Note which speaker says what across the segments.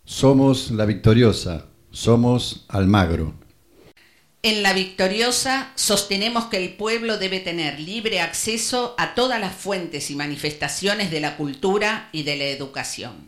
Speaker 1: Somos La Victoriosa, somos Almagro.
Speaker 2: En La Victoriosa sostenemos que el pueblo debe tener libre acceso a todas las fuentes y manifestaciones de la cultura y de la educación.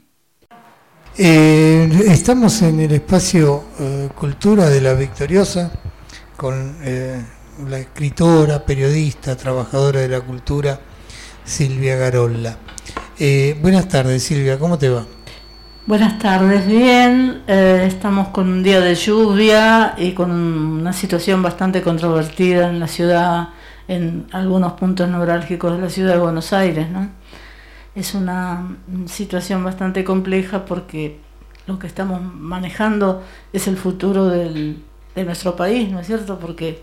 Speaker 3: Estamos en el espacio Cultura de La Victoriosa con la escritora, periodista, trabajadora de la cultura, Silvia Garolla. Buenas tardes, Silvia, ¿cómo te va?
Speaker 4: Buenas tardes, bien. Estamos con un día de lluvia y con una situación bastante controvertida en la ciudad, en algunos puntos neurálgicos de la ciudad de Buenos Aires, ¿no? Es una situación bastante compleja porque lo que estamos manejando es el futuro de nuestro país, ¿no es cierto? Porque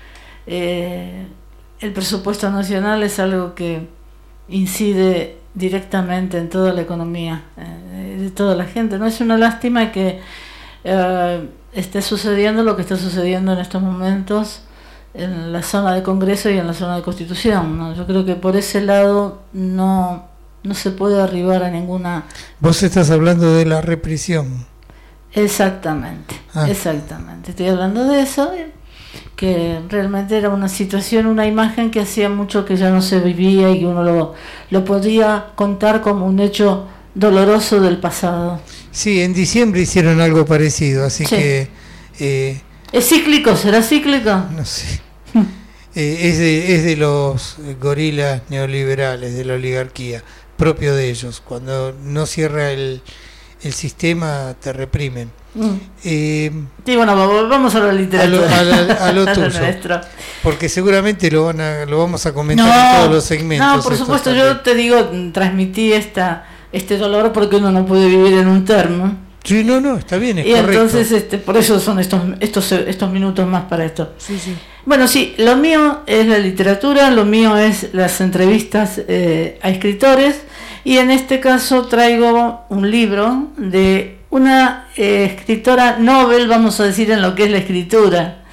Speaker 4: el presupuesto nacional es algo que incide directamente en toda la economía de toda la gente. No es una lástima que esté sucediendo lo que está sucediendo en estos momentos en la zona de Congreso y en la zona de Constitución, ¿no? Yo creo que por ese lado no se puede arribar a ninguna...
Speaker 3: Vos estás hablando de la represión.
Speaker 4: Exactamente, exactamente. Estoy hablando de eso, que realmente era una situación, una imagen que hacía mucho que ya no se vivía y que uno lo podía contar como un hecho doloroso del pasado.
Speaker 3: Sí, en diciembre hicieron algo parecido, así sí. Que...
Speaker 4: ¿Es cíclico? ¿Será cíclico?
Speaker 3: No sé. Es de los gorilas neoliberales, de la oligarquía, propio de ellos. Cuando no cierra el sistema, te reprimen.
Speaker 4: Sí, bueno, vamos a la literatura.
Speaker 3: A lo tuyo. Porque seguramente lo vamos a comentar en todos los segmentos.
Speaker 4: No, por supuesto, yo te digo, transmití este dolor porque uno no puede vivir en un termo.
Speaker 3: Sí, no, está bien, es
Speaker 4: y
Speaker 3: correcto.
Speaker 4: Entonces, por eso son estos minutos más para esto.
Speaker 3: Sí.
Speaker 4: Bueno, sí, lo mío es la literatura, lo mío es las entrevistas a escritores, y en este caso traigo un libro de una escritora Nobel, vamos a decir, en lo que es la escritura.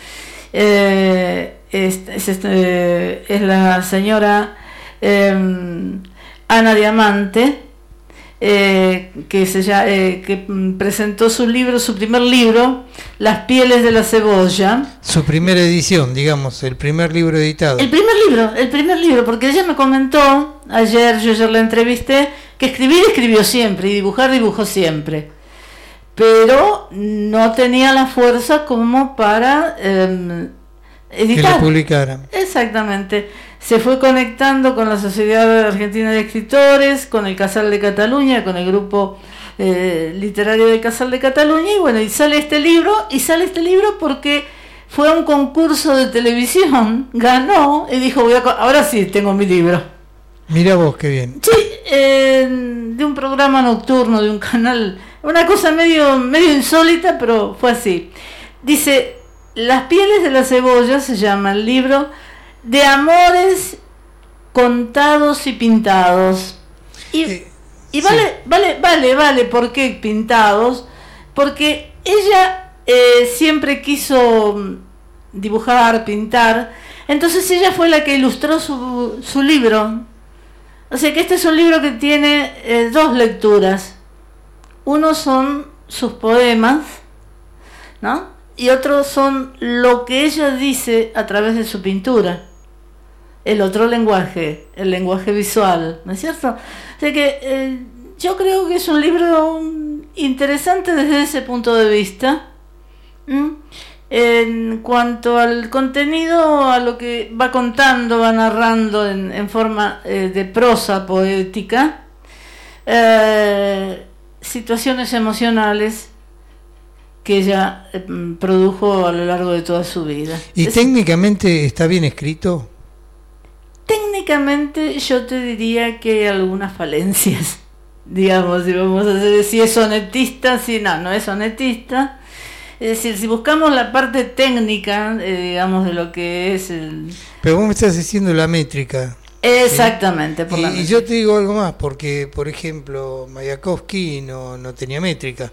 Speaker 4: Es la señora Ana Diamante, que presentó su primer libro, Las pieles de la cebolla.
Speaker 3: Su primera edición, digamos, el primer libro editado.
Speaker 4: El primer libro, porque ella me comentó yo la entrevisté, que escribió siempre y dibujó siempre, pero no tenía la fuerza como para editar.
Speaker 3: Que lo publicaran.
Speaker 4: Exactamente. Se fue conectando con la Sociedad Argentina de Escritores, con el Casal de Cataluña, con el grupo literario del Casal de Cataluña, y bueno, y sale este libro porque fue a un concurso de televisión, ganó y dijo, ahora sí tengo mi libro.
Speaker 3: Mira vos, qué bien.
Speaker 4: Sí, de un programa nocturno, de un canal, una cosa medio insólita, pero fue así. Dice, Las pieles de la cebolla se llama el libro, de amores contados y pintados. Y vale, ¿por qué pintados? Porque ella siempre quiso dibujar, pintar, entonces ella fue la que ilustró su libro. O sea que este es un libro que tiene dos lecturas. Uno son sus poemas, ¿no? Y otro son lo que ella dice a través de su pintura. El otro lenguaje, el lenguaje visual, ¿no es cierto? O sea que yo creo que es un libro interesante desde ese punto de vista. En cuanto al contenido, a lo que va contando, va narrando en forma de prosa poética, situaciones emocionales que ella produjo a lo largo de toda su vida.
Speaker 3: ¿Y técnicamente está bien escrito?
Speaker 4: Técnicamente yo te diría que hay algunas falencias, digamos, si vamos a hacer, si es sonetista, no es sonetista. Es decir, si buscamos la parte técnica, digamos, de lo que es el...
Speaker 3: Pero vos me estás diciendo la métrica.
Speaker 4: Exactamente,
Speaker 3: ¿sí?
Speaker 4: por la métrica.
Speaker 3: Y yo te digo algo más, porque, por ejemplo, Mayakovsky no tenía métrica.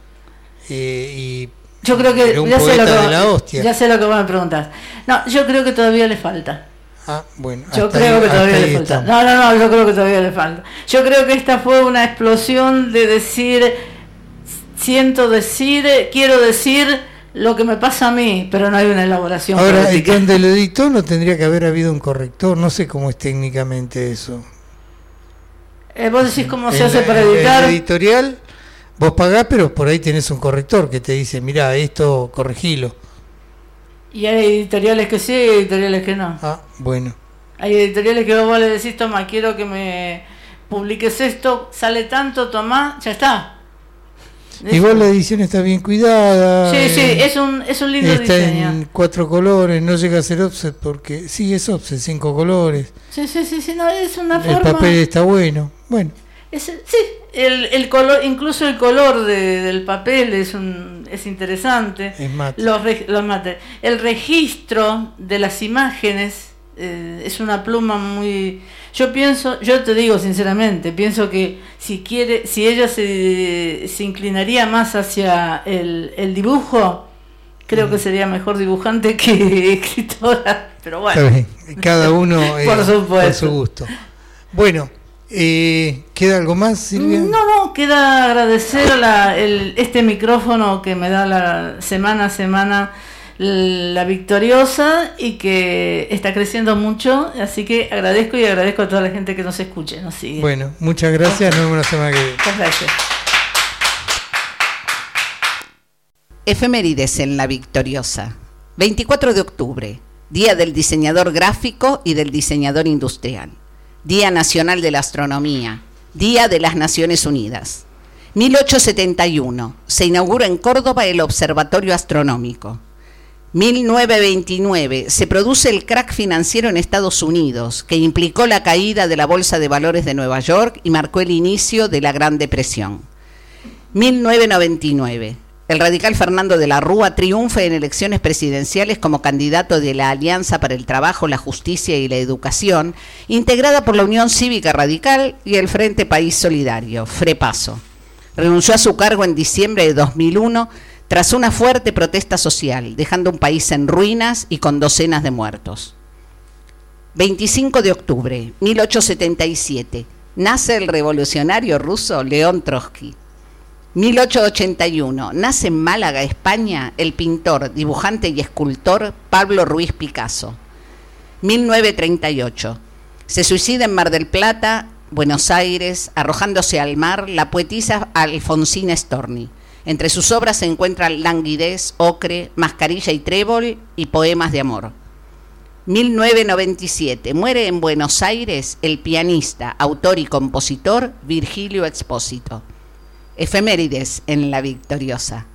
Speaker 3: Y
Speaker 4: yo creo que
Speaker 3: era un poeta de la hostia.
Speaker 4: Ya sé lo que vos me preguntás. No, yo creo que todavía le falta.
Speaker 3: Bueno.
Speaker 4: Yo creo que todavía le falta. No, yo creo que todavía le falta. Yo creo que esta fue una explosión de decir, quiero decir lo que me pasa a mí, pero no hay una elaboración.
Speaker 3: Ahora, y donde lo editó no tendría que haber habido un corrector, no sé cómo es técnicamente eso.
Speaker 4: Vos decís cómo se hace para editar.
Speaker 3: En el editorial vos pagás, pero por ahí tenés un corrector que te dice, mirá, esto corregilo.
Speaker 4: Y hay editoriales que sí, y editoriales que no.
Speaker 3: Ah, bueno.
Speaker 4: Hay editoriales que vos le decís, toma, quiero que me publiques esto, sale tanto, tomá, ya está.
Speaker 3: Igual la edición está bien cuidada.
Speaker 4: Sí, es un lindo
Speaker 3: está
Speaker 4: diseño.
Speaker 3: En 4 colores, no llega a ser offset porque sí es offset, 5 colores.
Speaker 4: Sí, no, es una forma.
Speaker 3: El papel está bueno.
Speaker 4: El color, incluso el color del papel es interesante.
Speaker 3: Es mate.
Speaker 4: Los mate. El registro de las imágenes es una pluma muy. Yo te digo sinceramente, pienso que si ella se inclinaría más hacia el dibujo, creo que sería mejor dibujante que escritora. Pero bueno,
Speaker 3: cada uno
Speaker 4: por
Speaker 3: su gusto. Bueno, ¿queda algo más, Silvia?
Speaker 4: No, queda agradecer este micrófono que me da la semana a semana la Victoriosa y que está creciendo mucho, así que agradezco a toda la gente que nos escuche, nos sigue.
Speaker 3: Bueno, muchas gracias, nos vemos la semana que viene.
Speaker 4: Muchas gracias.
Speaker 2: Efemérides en La Victoriosa. 24 de octubre, Día del Diseñador Gráfico y del Diseñador Industrial. Día Nacional de la Astronomía. Día de las Naciones Unidas. 1871, se inaugura en Córdoba el Observatorio Astronómico. 1929, se produce el crack financiero en Estados Unidos, que implicó la caída de la Bolsa de Valores de Nueva York y marcó el inicio de la Gran Depresión. 1999, el radical Fernando de la Rúa triunfa en elecciones presidenciales como candidato de la Alianza para el Trabajo, la Justicia y la Educación, integrada por la Unión Cívica Radical y el Frente País Solidario, FREPASO. Renunció a su cargo en diciembre de 2001 tras una fuerte protesta social, dejando un país en ruinas y con docenas de muertos. 25 de octubre, 1877, nace el revolucionario ruso León Trotsky. 1881, nace en Málaga, España, el pintor, dibujante y escultor Pablo Ruiz Picasso. 1938, se suicida en Mar del Plata, Buenos Aires, arrojándose al mar, la poetisa Alfonsina Storni. Entre sus obras se encuentran Languidez, Ocre, Mascarilla y Trébol y Poemas de Amor. 1997, muere en Buenos Aires el pianista, autor y compositor Virgilio Expósito. Efemérides en La Victoriosa.